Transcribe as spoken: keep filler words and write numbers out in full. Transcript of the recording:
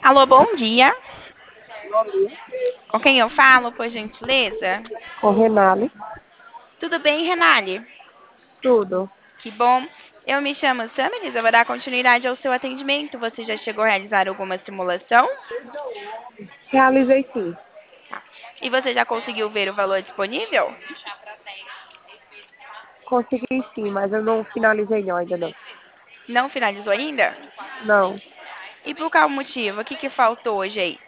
Alô, bom dia. Bom dia. Com quem eu falo, por gentileza? Com Renale. Tudo bem, Renale? Tudo. Que bom. Eu me chamo Samiris, eu vou dar continuidade ao seu atendimento. Você já chegou a realizar alguma simulação? Realizei sim. E você já conseguiu ver o valor disponível? Consegui sim, mas eu não finalizei não, ainda não. Não finalizou ainda? Não. E por qual motivo? O que, que faltou, gente?